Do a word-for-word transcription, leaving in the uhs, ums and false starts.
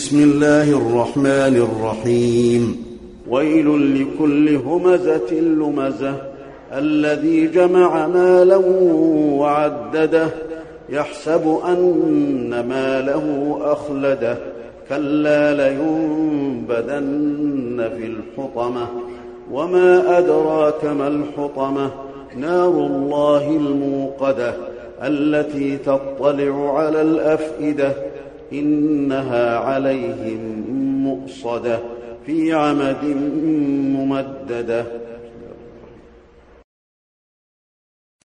بسم الله الرحمن الرحيم. ويل لكل همزة لمزة الذي جمع مالا وعدده يحسب أن ماله أخلده كلا لينبذن في الحطمة وما أدراك ما الحطمة نار الله الموقدة التي تطلع على الأفئدة إنها عليهم مؤصدة في عمد ممددة.